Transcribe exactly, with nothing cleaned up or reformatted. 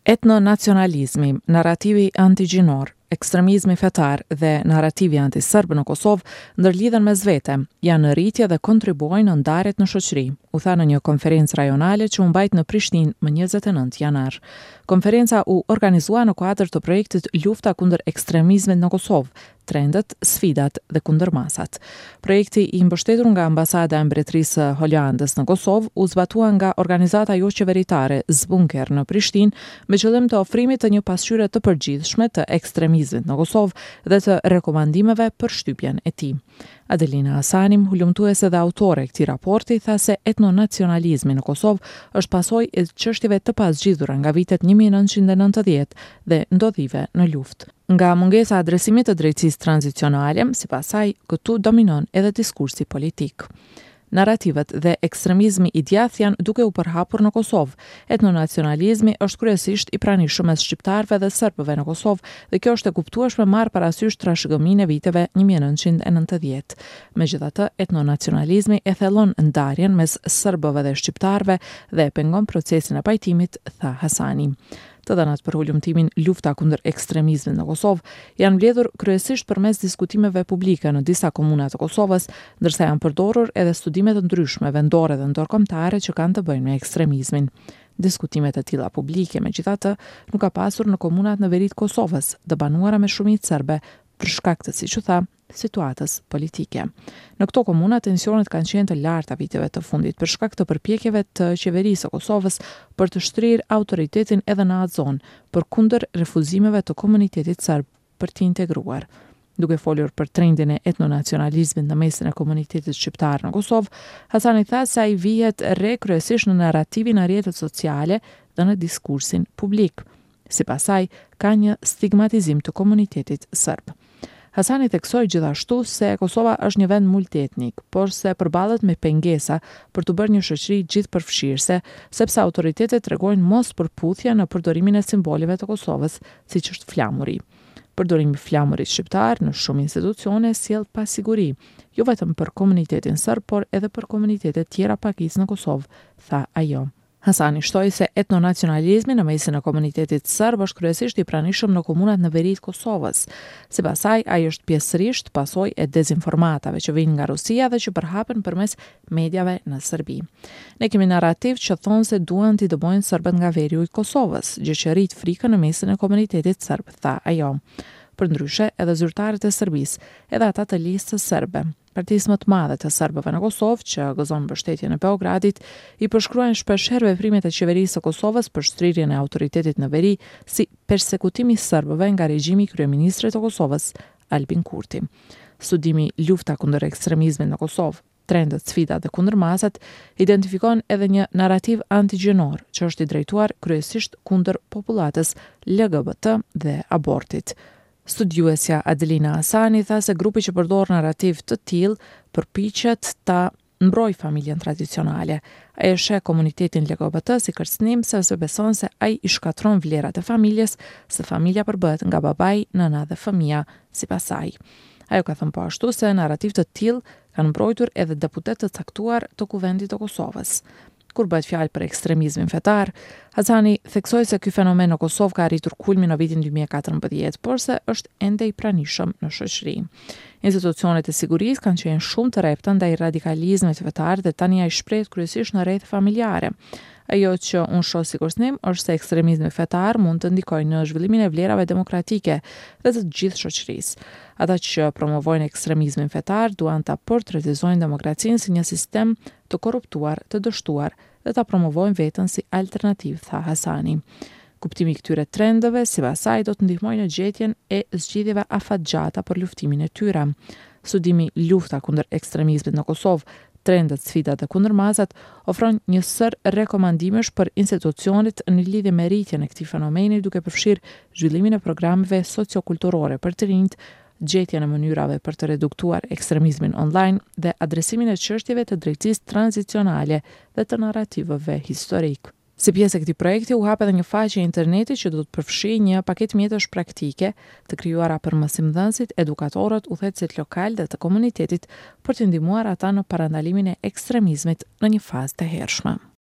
Etnonacionalizmi, narrativi antigjinor, ekstremizmi fetar dhe narrativi antiserb në Kosovë ndërlidhen mes vete, janë në rritje dhe kontribuojnë në ndarjet në shoqëri, u tha në një konferencë rajonale që u mbajt në Prishtinë më njëzet e nëntë janar. Konferenca u organizua në kuadër të projektit Lufta kundër ekstremizmit në Kosovë, trendet, sfidat dhe kundërmasat. Projekti i mbështetur nga Ambasada e Mbretërisë Holandës në Kosovë u zbatua nga organizata jo qeveritare Zbunker në Prishtinë me qëllim të ofrimit të një pasqyre të përgjithshme të ekstremizmit në Kosovë dhe të rekomandimeve për shtypjen e tij. Adelina Hasani, hulumtuese dhe autore e këtij raporti, tha se etnonacionalizmi në Kosovë është pasojë e çështjeve të pasgjidhura nga vitet një mijë e nëntëqind e nëntëdhjetë dhe ndodhive në luftë. Nga mungesa e adresimit të drejtësisë tranzicionale, sipas saj, këtu dominon edhe diskursi politik. Narrativet dhe ekstremizmi i djathtë janë duke u përhapur në Kosovë. Etnonacionalizmi është kryesisht i pranishëm mes shqiptarëve dhe serbëve në Kosovë dhe kjo është e kuptueshme marrë parasysh trashëgiminë e viteve një mijë e nëntëqind e nëntëdhjetë. Megjithatë, etnonacionalizmi e thellon ndarjen mes serbëve dhe shqiptarëve dhe e pengon procesin e pajtimit, tha Hasani. Të dhënat për hulumtimin Lufta kundër ekstremizmit në Kosovë janë mbledhur kryesisht përmes diskutimeve publike në disa komuna të Kosovës, ndërsa janë përdorur edhe studime të ndryshme vendore dhe ndërkombëtare që kanë të bëjnë me ekstremizmin. Diskutimet e tilla publike, megjithatë, nuk ka pasur në komunat në veri të Kosovës, të banuara me shumicë serbe, për shkak të, siç u tha, situatës politike. Në këto komuna tensionet kanë qenë të larta viteve të fundit për shkak të përpjekjeve të qeverisë së Kosovës për të shtrirë autoritetin edhe në atë zonë, përkundër refuzimeve të komunitetit serb për të integruar. Duke folur për trendin e etnonacionalizmit në mesin e komunitetit shqiptar në Kosovë, Hasani tha se ai vihet re kryesisht në narrativin e rrjetet sociale dhe në diskursin publik. Sipas saj, ka një stigmatizim të komunitetit serb. Hasani theksoi gjithashtu se Kosova është një vend multietnik, por se përballet me pengesa për të bërë një shoqëri gjithëpërfshirëse, sepse autoritetet tregojnë mos përputhje në përdorimin e simboleve të Kosovës, siç është flamuri. Përdorimi i flamurit shqiptar në shumë institucione sjell pasiguri, jo vetëm për komunitetin serb, por edhe për komunitete tjera pakicë në Kosovë, tha ajo. Hasani shtoi se etnonacionalizmi në mesin e komunitetit serb është kryesisht i pranishëm në komunat në veri të Kosovës. Sipas saj, ai është pjesërisht pasojë e dezinformatave që vijnë nga Rusia dhe që përhapen përmes mediave në Serbi. Ne kemi narrativ që thonë se duan t'i dëbojnë serbët nga veriu i Kosovës, gjë që rrit frikën në mesin e komunitetit serb, tha ajo. Përndryshe, edhe zyrtarët e Serbisë, edhe ata të listës serbe, partisë më të madhe të serbëve në Kosovë, që gëzon mbështetjen e Beogradit, i përshkruajnë shpeshherë veprimet e qeverisë së Kosovës për shtrirjen e autoritetit në veri si persekutimi i serbëve nga regjimi i kryeministrit të Kosovës, Albin Kurti. Studimi Lufta kundër ekstremizmit në Kosovë, trendet, sfidat dhe kundërmasat identifikon edhe një narrativ antigjinor që është i drejtuar kryesisht kundër popullatës L G B T dhe abortit. Studiuesja Adelina Hasani tha se grupi që përdor narrativ të tillë përpiqet ta mbrojë familjen tradicionale. Ai e sheh komunitetin L G B T si kërcënim sepse beson se ai i shkatron vlerat e familjes, se familja përbëhet nga babai, nëna dhe fëmia, sipas saj. Ajo ka thënë po ashtu se narrativ të tillë kanë mbrojtur edhe deputet të caktuar të Kuvendit të Kosovës. Kur bëhet fjalë për ekstremizmin fetar, Hasani theksoi se ky fenomen në Kosovë ka arritur kulmin në vitin dy mijë e katërmbëdhjetë, por se është ende i pranishëm në shoqëri. Institucionet e sigurisë kanë qenë shumë të repta ndaj radikalizmit fetar dhe tani ai shprehet kryesisht në rreth familjare. Ajo që unë shoh si kërcënim është se ekstremizmi fetar mund të ndikojë në zhvillimin e vlerave demokratike dhe të gjithë shoqërisë. Ata që promovojnë ekstremizmin fetar duan ta portretizojnë demokracinë si një sistem të korruptuar, të dështuar dhe ta promovojnë veten si alternativë, tha Hasani. Kuptimi i këtyre trendeve, sipas saj, do të ndihmojë në gjetjen e zgjidhjeve afatgjata për luftimin e tyre. Studimi Lufta kundër ekstremizmit në Kosovë, trendet, sfidat dhe kundërmasat ofron një sër rekomandimesh për institucionet në lidhje me rritjen e këtij fenomeni, duke përfshirë zhvillimin e programeve sociokulturore për të rinjt, gjetjen e mënyrave për të reduktuar ekstremizmin online dhe adresimin e çështjeve të drejtësisë tranzicionale dhe të narrativeve historik. Si pjesë e këtij projekti u hap edhe një faqe interneti që do të përfshijë një paketë mjetësh praktike të krijuara për mësimdhënësit, edukatorët, udhëheqësit lokal dhe të komunitetit për të ndihmuar ata në parandalimin e ekstremizmit në një fazë të hershme.